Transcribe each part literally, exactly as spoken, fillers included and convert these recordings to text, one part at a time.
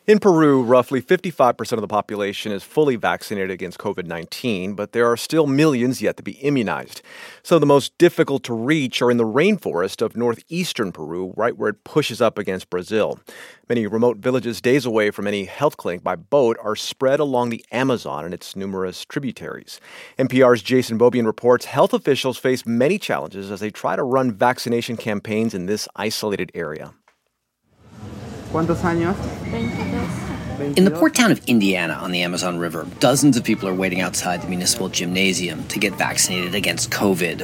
In Peru, roughly fifty-five percent of the population is fully vaccinated against covid nineteen, but there are still millions yet to be immunized. Some of the most difficult to reach are in the rainforest of northeastern Peru, right where it pushes up against Brazil. Many remote villages days away from any health clinic by boat are spread along the Amazon and its numerous tributaries. N P R's Jason Beaubien reports health officials face many challenges as they try to run vaccination campaigns in this isolated area. ¿Cuántos años? In the port town of Indiana on the Amazon River, dozens of people are waiting outside the municipal gymnasium to get vaccinated against COVID.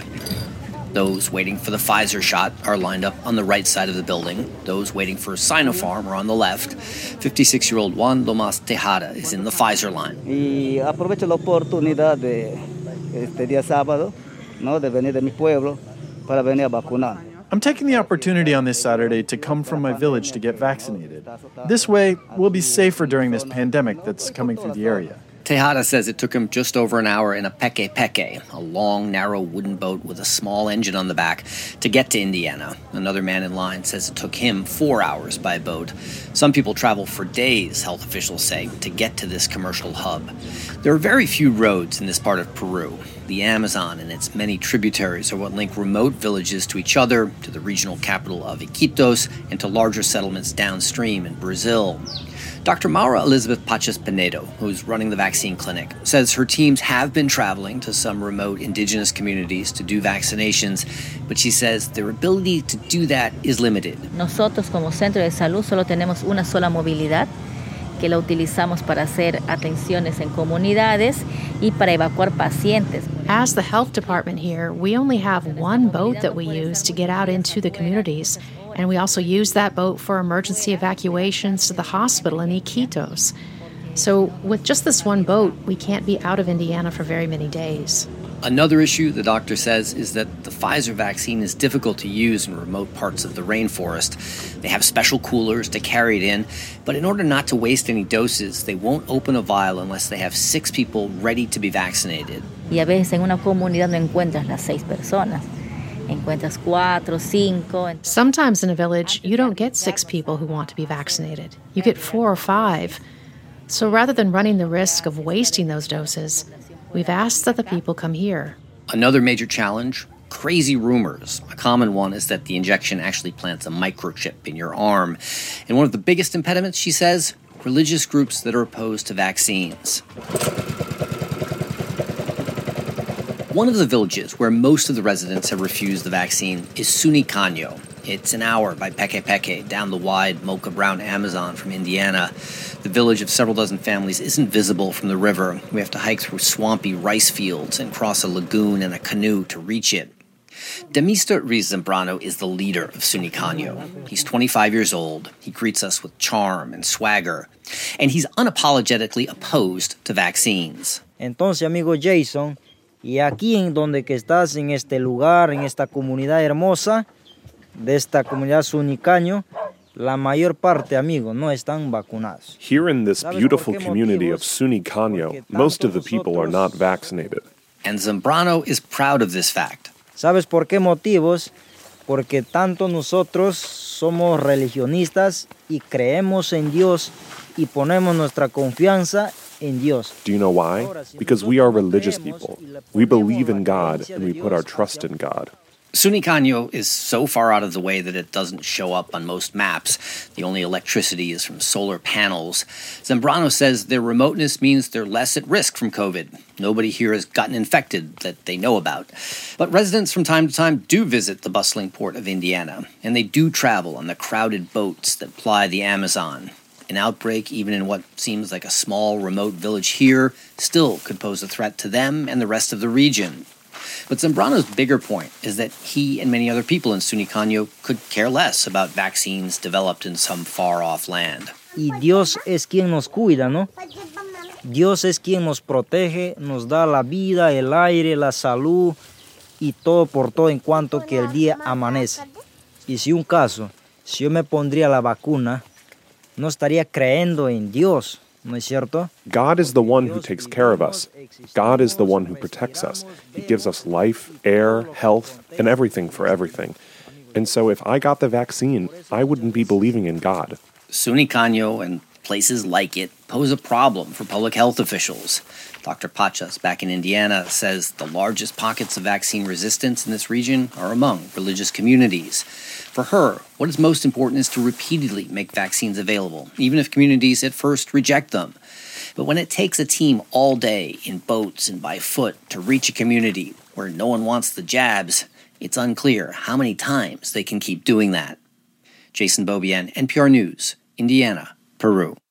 Those waiting for the Pfizer shot are lined up on the right side of the building. Those waiting for Sinopharm are on the left. fifty-six-year-old Juan Lomas Tejada is in the Pfizer line. Y aprovecho la oportunidad de este día sábado, ¿no? De venir de mi pueblo para venir a vacunar. I'm taking the opportunity on this Saturday to come from my village to get vaccinated. This way, we'll be safer during this pandemic that's coming through the area. Tejada says it took him just over an hour in a peke peke, a long, narrow wooden boat with a small engine on the back, to get to Indiana. Another man in line says it took him four hours by boat. Some people travel for days, health officials say, to get to this commercial hub. There are very few roads in this part of Peru. The Amazon and its many tributaries are what link remote villages to each other, to the regional capital of Iquitos, and to larger settlements downstream in Brazil. Doctor Maura Elizabeth Paches Pinedo, who's running the vaccine clinic, says her teams have been traveling to some remote indigenous communities to do vaccinations, but she says their ability to do that is limited. Nosotros como centro de salud solo tenemos una sola movilidad, que la utilizamos para hacer atenciones en comunidades y para evacuar pacientes. As the health department here, we only have one boat that we use to get out into the communities. And we also use that boat for emergency evacuations to the hospital in Iquitos. So with just this one boat, we can't be out of Indiana for very many days. Another issue, the doctor says, is that the Pfizer vaccine is difficult to use in remote parts of the rainforest. They have special coolers to carry it in, but in order not to waste any doses, they won't open a vial unless they have six people ready to be vaccinated. Y a veces en una comunidad no encuentras las seis personas. Encuentras cuatro, cinco. Sometimes in a village, you don't get six people who want to be vaccinated. You get four or five. So rather than running the risk of wasting those doses, we've asked that the people come here. Another major challenge, crazy rumors. A common one is that the injection actually plants a microchip in your arm. And one of the biggest impediments, she says, religious groups that are opposed to vaccines. One of the villages where most of the residents have refused the vaccine is Sunicaño. It's an hour by Peke Peke down the wide mocha brown Amazon from Indiana. The village of several dozen families isn't visible from the river. We have to hike through swampy rice fields and cross a lagoon in a canoe to reach it. Demister Ruiz Zambrano is the leader of Sunicaño. He's twenty-five years old. He greets us with charm and swagger. And he's unapologetically opposed to vaccines. Entonces, amigo Jason, y aquí en donde que estás, en este lugar, en esta comunidad hermosa, de esta comunidad Sunicaño, la mayor parte, amigo, no están vacunados. Here in this beautiful community of Sunicaño, most of the people are not vaccinated. And Zambrano is proud of this fact. ¿Sabes por qué motivos? Porque tanto nosotros somos religionistas y creemos en Dios y ponemos nuestra confianza in Dios. Do you know why? Because we are religious people. We believe in God and we put our trust in God. Sunicaño is so far out of the way that it doesn't show up on most maps. The only electricity is from solar panels. Zambrano says their remoteness means they're less at risk from COVID. Nobody here has gotten infected that they know about. But residents from time to time do visit the bustling port of Indiana, and they do travel on the crowded boats that ply the Amazon. An outbreak, even in what seems like a small, remote village here, still could pose a threat to them and the rest of the region. But Zambrano's bigger point is that he and many other people in Sunicaño could care less about vaccines developed in some far-off land. Y Dios es quien nos cuida, ¿no? Dios es quien nos protege, nos da la vida, el aire, la salud y todo por todo en cuanto que el día amanece. Y si un caso, si yo me pondría la vacuna, no estaría creyendo en Dios, ¿no es cierto? God is the one who takes care of us. God is the one who protects us. He gives us life, air, health, and everything for everything. And so if I got the vaccine, I wouldn't be believing in God. Sunicaño and places like it pose a problem for public health officials. Doctor Pachas, back in Indiana, says the largest pockets of vaccine resistance in this region are among religious communities. For her, what is most important is to repeatedly make vaccines available, even if communities at first reject them. But when it takes a team all day in boats and by foot to reach a community where no one wants the jabs, it's unclear how many times they can keep doing that. Jason Beaubien, N P R News, Indiana, Peru.